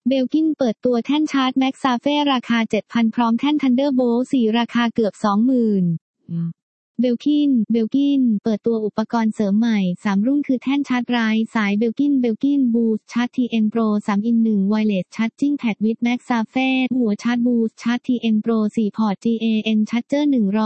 เบลกินเปิดตัวแท่นชาร์จ MagSafe ราคา 7,000 พร้อมแท่น Thunderbolt 4 ราคาเกือบ 20,000 เบลกินเปิดตัวอุปกรณ์เสริมใหม่3รุ่นคือแท่นชาร์จไร้สายเบลกินบูสต์ชาร์จ TN Pro 3 in 1 Wireless Charging Pad with MagSafe หัวชาร์จบูสต์ชาร์จ TN Pro 4 พอร์ต GaN Charger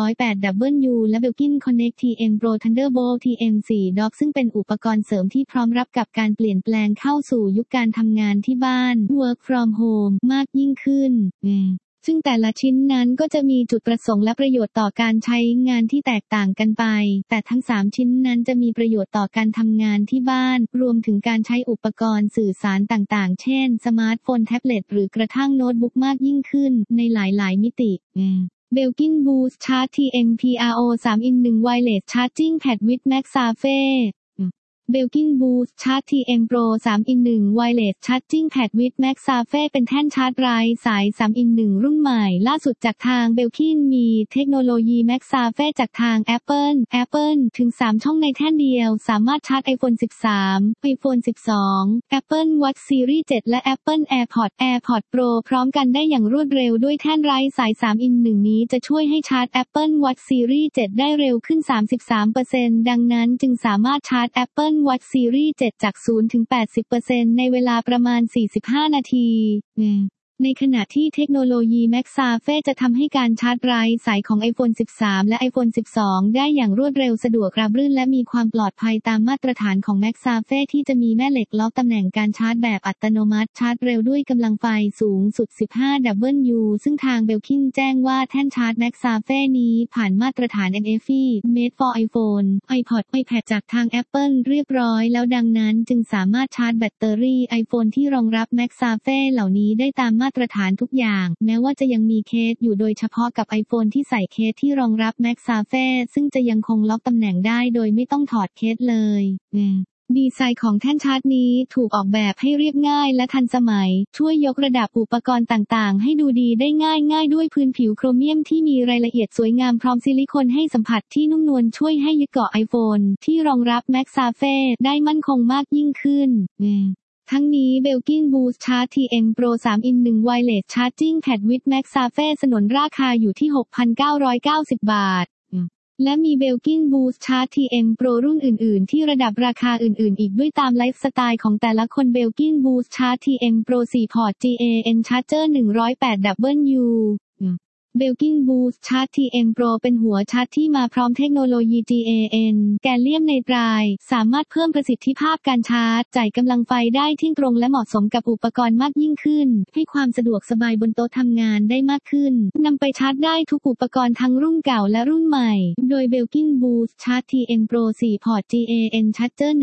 108W และเบลกิน Connect TN Pro Thunderbolt TM4 Dock ซึ่งเป็นอุปกรณ์เสริมที่พร้อมรับกับการเปลี่ยนแปลงเข้าสู่ยุคการทำงานที่บ้าน Work from home มากยิ่งขึ้นซึ่งแต่ละชิ้นนั้นก็จะมีจุดประสงค์และประโยชน์ต่อการใช้งานที่แตกต่างกันไปแต่ทั้ง3ชิ้นนั้นจะมีประโยชน์ต่อการทำงานที่บ้านรวมถึงการใช้อุปกรณ์สื่อสารต่างๆเช่นสมาร์ทโฟนแท็บเล็ตหรือกระทั่งโน้ตบุ๊กมากยิ่งขึ้นในหลายๆมิติเบลกินบูสต์ชาร์จ TN Pro 3 in 1 Wireless Charging Pad with MagSafeเบลกินบูสต์ชาร์จ TN Pro 3 in 1 Wireless Charging Pad with MagSafe เป็นแท่นชาร์จไร้สาย3 in 1 รุ่นใหม่ล่าสุดจากทางเบลกินมีเทคโนโลยี MagSafe จากทาง Apple ถึง3ช่องในแท่นเดียวสามารถชาร์จ iPhone 13 iPhone 12 Apple Watch Series 7 และ Apple AirPods Pro พร้อมกันได้อย่างรวดเร็วด้วยแท่นไร้สาย3 in 1 นี้จะช่วยให้ชาร์จ Apple Watch Series 7 ได้เร็วขึ้น 33% ดังนั้นจึงสามารถชาร์จ Apple Watch Series 7 จาก 0 ถึง 80% ในเวลาประมาณ 45 นาทีในขณะที่เทคโนโลยี MagSafe จะทำให้การชาร์จไร้สายของ iPhone 13 และ iPhone 12 ได้อย่างรวดเร็วสะดวกราบรื่นและมีความปลอดภัยตามมาตรฐานของ MagSafe ที่จะมีแม่เหล็กล็อกตำแหน่งการชาร์จแบบอัตโนมัติชาร์จเร็วด้วยกำลังไฟสูงสุด 15W ซึ่งทางเบลกินแจ้งว่าแท่นชาร์จ MagSafe นี้ผ่านมาตรฐาน MFI Made for iPhone iPad จากทาง Apple เรียบร้อยแล้วดังนั้นจึงสามารถชาร์จแบตเตอรี่ iPhone ที่รองรับ MagSafe เหล่านี้ได้ตามมาตรฐานทุกอย่างแม้ว่าจะยังมีเคสอยู่โดยเฉพาะกับ iPhone ที่ใส่เคสที่รองรับ MagSafe ซึ่งจะยังคงล็อกตำแหน่งได้โดยไม่ต้องถอดเคสเลยดีไซน์ของแท่นชาร์จนี้ถูกออกแบบให้เรียบง่ายและทันสมัยช่วยยกระดับอุปกรณ์ต่างๆให้ดูดีได้ง่ายด้วยพื้นผิวโครเมียมที่มีรายละเอียดสวยงามพร้อมซิลิโคนให้สัมผัสที่นุ่มนวลช่วยให้ยึดเกาะ iPhone ที่รองรับ MagSafe ได้มั่นคงมากยิ่งขึ้นทั้งนี้เบลกินบูสต์ชาร์จ TN Pro 3 in 1 Wireless Charging Pad with MagSafe สนนราคาอยู่ที่ 6,990 บาทและมีเบลกินบูสต์ชาร์จ TN Pro รุ่นอื่นๆที่ระดับราคาอื่นๆอีกด้วยตามไลฟ์สไตล์ของแต่ละคนเบลกินบูสต์ชาร์จ TN Pro 4 พอร์ต GaN Charger 108Wเบลกินบูสต์ชาร์จ TN Pro เป็นหัวชาร์จที่มาพร้อมเทคโนโลยี GaN แกลเลียมไนไตรด์สามารถเพิ่มประสิทธิภาพการชาร์จจ่ายกำลังไฟได้เที่ยงตรงและเหมาะสมกับอุปกรณ์มากยิ่งขึ้นให้ความสะดวกสบายบนโต๊ะทำงานได้มากขึ้นนำไปชาร์จได้ทุกอุปกรณ์ทั้งรุ่นเก่าและรุ่นใหม่โดยเบลกินบูสต์ชาร์จ TN Pro 4 พอร์ต GaN Charger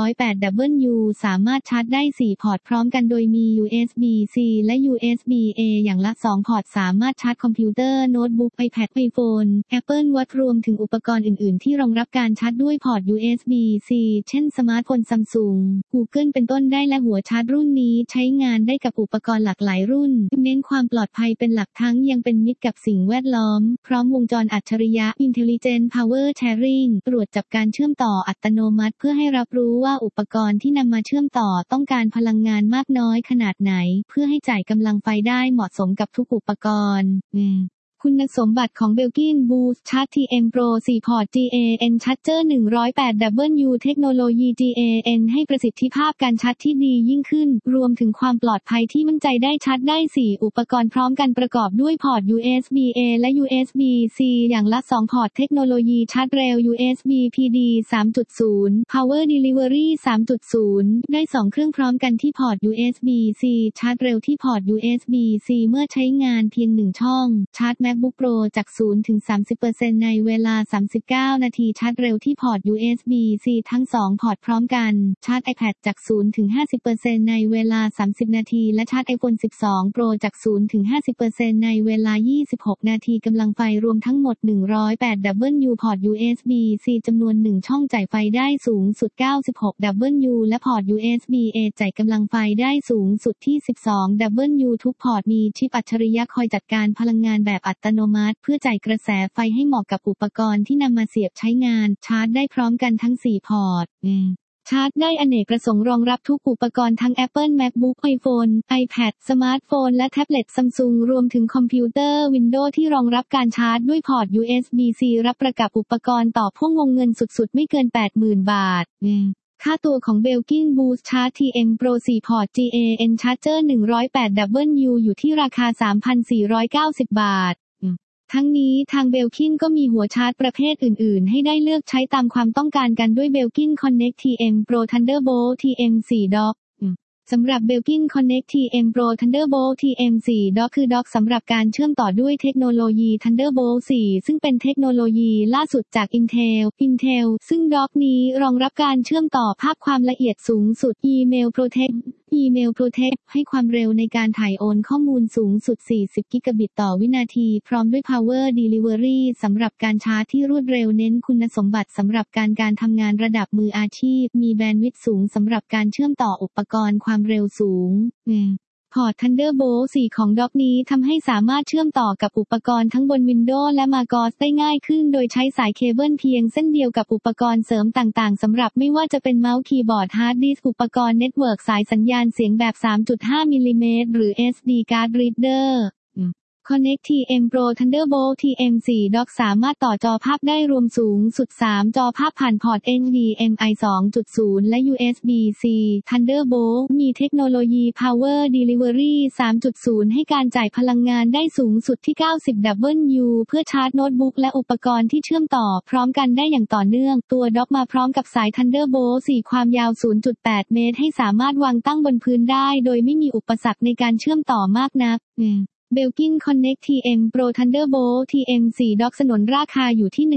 108W สามารถชาร์จได้4พอร์ตพร้อมกันโดยมี USB-C และ USB-A อย่างละ2พอร์ตสามารถชาร์จคอมพิวเตอร์โน้ตบุ๊ก iPad iPhone Apple Watch รวมถึงอุปกรณ์อื่นๆที่รองรับการชาร์จด้วยพอร์ต USB-C เช่นสมาร์ทโฟน Samsung Google เป็นต้นได้และหัวชาร์จรุ่นนี้ใช้งานได้กับอุปกรณ์หลากหลายรุ่นเน้นความปลอดภัยเป็นหลักทั้งยังเป็นมิตรกับสิ่งแวดล้อมพร้อมวงจรอัจฉริยะ Intelligent Power Sharing ตรวจจับการเชื่อมต่ออัตโนมัติเพื่อให้รับรู้ว่าอุปกรณ์ที่นำมาเชื่อมต่อต้องการพลังงานมากน้อยขนาดไหนเพื่อให้จ่ายกำลังไฟได้เหมาะสมกับทุกอุปกรณ์คุณสมบัติของเบลกินบูสต์ชาร์จ TN Pro 4 พอร์ต GaN Charger 108W เทคโนโลยี GaN ให้ประสิทธิภาพการชาร์จที่ดียิ่งขึ้นรวมถึงความปลอดภัยที่มั่นใจได้ชาร์จได้4อุปกรณ์พร้อมกันประกอบด้วยพอร์ต USB-A และ USB-C อย่างละ2พอร์ตเทคโนโลยีชาร์จเร็ว USB PD 3.0 Power Delivery 3.0 ได้2เครื่องพร้อมกันที่พอร์ต USB-C ชาร์จเร็วที่พอร์ต USB-C เมื่อใช้งานเพียง1ช่องชาร์จMacBook Pro จาก 0 ถึง 30% ในเวลา 39 นาทีชาร์จเร็วที่พอร์ต USB-C ทั้ง 2 พอร์ตพร้อมกันชาร์จ iPad จาก 0 ถึง 50% ในเวลา 30 นาทีและชาร์จ iPhone 12 Pro จาก 0 ถึง 50% ในเวลา 26 นาทีกำลังไฟรวมทั้งหมด 108W พอร์ต USB-C จำนวน 1 ช่องจ่ายไฟได้สูงสุด 96W และพอร์ต USB-A จ่ายกำลังไฟได้สูงสุดที่ 12W ทุกพอร์ตมีชิปอัจฉริยะคอยจัดการพลังงานแบบอัตโนมัติเพื่อจ่ายกระแสไฟให้เหมาะกับอุปกรณ์ที่นำมาเสียบใช้งานชาร์จได้พร้อมกันทั้ง4พอร์ตชาร์จได้อเนกประสงค์รองรับทุกอุปกรณ์ทั้ง Apple MacBook iPhone iPad สมาร์ทโฟนและแท็บเล็ต Samsung รวมถึงคอมพิวเตอร์ Windows ที่รองรับการชาร์จด้วยพอร์ต USB-C รับประกับอุปกรณ์ต่อพ่วงวงเงินสุดๆไม่เกิน 80,000 บาทค่าตัวของ Belkin Boost Charge TM Pro 4 พอร์ต GaN Charger 108W อยู่ที่ราคา 3,490 บาททั้งนี้ทาง Belkin ก็มีหัวชาร์จประเภทอื่นๆให้ได้เลือกใช้ตามความต้องการกันด้วย Belkin Connect TM Pro Thunderbolt TM4 Dock สำหรับ Belkin Connect TM Pro Thunderbolt TM4 Dock คือด็อกสำหรับการเชื่อมต่อด้วยเทคโนโลยี Thunderbolt 4 ซึ่งเป็นเทคโนโลยีล่าสุดจาก Intel ซึ่งด็อกนี้รองรับการเชื่อมต่อภาพความละเอียดสูงสุด Email Protect ให้ความเร็วในการถ่ายโอนข้อมูลสูงสุด 40 กิกะบิตต่อวินาทีพร้อมด้วย Power Delivery สำหรับการชาร์จที่รวดเร็วเน้นคุณสมบัติสำหรับการทำงานระดับมืออาชีพมีแบนด์วิดต์สูงสำหรับการเชื่อมต่ออุปกรณ์ความเร็วสูงพอร์ต Thunderbolt 4 ของด็อกนี้ทำให้สามารถเชื่อมต่อกับอุปกรณ์ทั้งบน Windows และ macOS ได้ง่ายขึ้นโดยใช้สายเคเบิลเพียงเส้นเดียวกับอุปกรณ์เสริมต่างๆสำหรับไม่ว่าจะเป็นเมาส์คีย์บอร์ดฮาร์ดดิสก์อุปกรณ์เน็ตเวิร์กสายสัญญาณเสียงแบบ 3.5 มิลลิเมตรหรือ SD Card Reader Connect TM Pro Thunderbolt TM4 Dock สามารถต่อจอภาพได้รวมสูงสุด 3 จอภาพผ่านพอร์ต HDMI 2.0 และ USB-C Thunderbolt มีเทคโนโลยี Power Delivery 3.0 ให้การจ่ายพลังงานได้สูงสุดที่ 90W เพื่อชาร์จโน้ตบุ๊กและอุปกรณ์ที่เชื่อมต่อพร้อมกันได้อย่างต่อเนื่องตัวด็อกมาพร้อมกับสาย Thunderbolt 4 ความยาว 0.8 เมตรให้สามารถวางตั้งบนพื้นได้โดยไม่มีอุปสรรคในการเชื่อมต่อมากนักBelkin Connect TM Pro Thunderbolt TM4 Dock สนนราคาอยู่ที่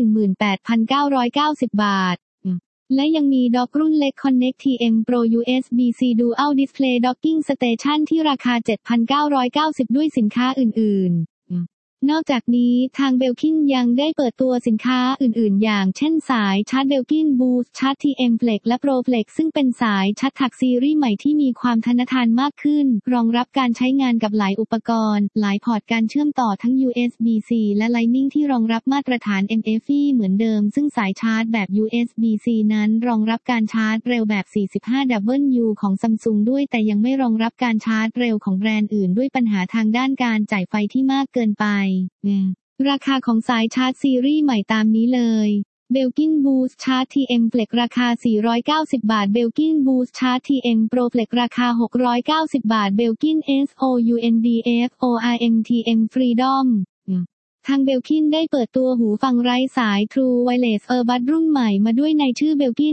18,990 บาทและยังมีด็อกรุ่นเล็ก Connect TM Pro USB-C Dual Display Docking Station ที่ราคา 7,990 ด้วยสินค้าอื่นๆนอกจากนี้ทาง Belkin ยังได้เปิดตัวสินค้าอื่นๆอย่างเช่นสายชาร์จ Belkin Boost Charge TM Flex และ Pro Flex ซึ่งเป็นสายชาร์จถักซีรีส์ใหม่ที่มีความทนทานมากขึ้นรองรับการใช้งานกับหลายอุปกรณ์หลายพอร์ตการเชื่อมต่อทั้ง USB-C และ Lightning ที่รองรับมาตรฐาน MFI เหมือนเดิมซึ่งสายชาร์จแบบ USB-C นั้นรองรับการชาร์จเร็วแบบ 45W ของ Samsung ด้วยแต่ยังไม่รองรับการชาร์จเร็วของแบรนด์อื่นด้วยปัญหาทางด้านการจ่ายไฟที่มากเกินไปราคาของสายชาร์จซีรีส์ใหม่ตามนี้เลย Belkin Boost Charge TM Flex ราคา 490 บาท Belkin Boost Charge TM Pro Flex ราคา 690 บาท Belkin SOUNDFORM TM Freedomทาง Belkin ได้เปิดตัวหูฟังไร้สาย True Wireless Earbud รุ่นใหม่มาด้วยในชื่อ Belkin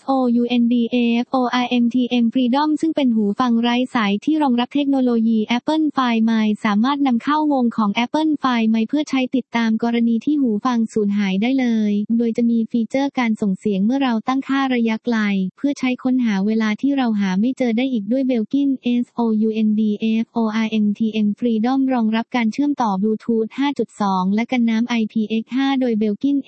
SOUNDFORM TM Freedom ซึ่งเป็นหูฟังไร้สายที่รองรับเทคโนโลยี Apple Find My สามารถนำเข้าวงของ Apple Find My เพื่อใช้ติดตามกรณีที่หูฟังสูญหายได้เลยโดยจะมีฟีเจอร์การส่งเสียงเมื่อเราตั้งค่าระยะไกลเพื่อใช้ค้นหาเวลาที่เราหาไม่เจอได้อีกด้วย Belkin SOUNDFORM TM Freedom รองรับการเชื่อมต่อบลูทูธ 5.2และกันน้ำ IPX5 โดย Belkin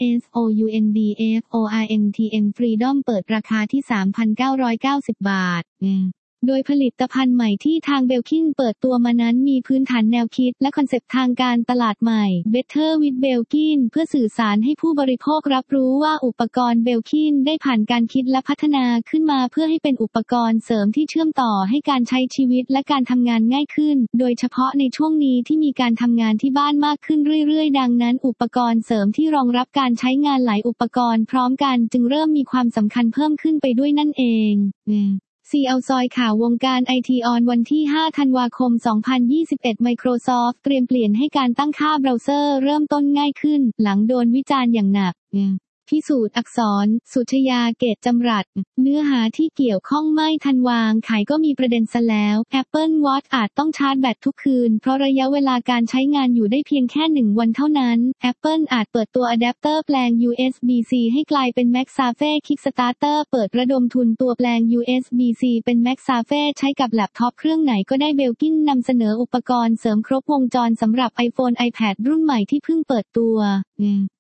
SOUNDFORM TM Freedom เปิดราคาที่ 3,990 บาทโดยผลิตภัณฑ์ใหม่ที่ทาง Belkin เปิดตัวมานั้นมีพื้นฐานแนวคิดและคอนเซปต์ทางการตลาดใหม่ Better with Belkin เพื่อสื่อสารให้ผู้บริโภครับรู้ว่าอุปกรณ์ Belkin ได้ผ่านการคิดและพัฒนาขึ้นมาเพื่อให้เป็นอุปกรณ์เสริมที่เชื่อมต่อให้การใช้ชีวิตและการทำงานง่ายขึ้นโดยเฉพาะในช่วงนี้ที่มีการทำงานที่บ้านมากขึ้นเรื่อยๆดังนั้นอุปกรณ์เสริมที่รองรับการใช้งานหลายอุปกรณ์พร้อมกันจึงเริ่มมีความสำคัญเพิ่มขึ้นไปด้วยนั่นเองCL ซอยข่าววงการไอทีออนวันที่ 5 ธันวาคม 2021 Microsoft เตรียมเปลี่ยนให้การตั้งค่าเบราว์เซอร์เริ่มต้นง่ายขึ้นหลังโดนวิจารณ์อย่างหนักพิสูจน์อักษรสุชยาเกตจำรัดเนื้อหาที่เกี่ยวข้องไม่ทันวางขายก็มีประเด็นซะแล้ว Apple Watch อาจต้องชาร์จแบตทุกคืนเพราะระยะเวลาการใช้งานอยู่ได้เพียงแค่1 วันเท่านั้น Apple อาจเปิดตัวอะแดปเตอร์แปลง USB-C ให้กลายเป็น MagSafe Kickstarter เปิดระดมทุนตัวแปลง USB-C เป็น MagSafe ใช้กับแล็ปท็อปเครื่องไหนก็ได้ Belkin นำเสนออุปกรณ์เสริมครบวงจรสำหรับ iPhone iPad รุ่นใหม่ที่เพิ่งเปิดตัว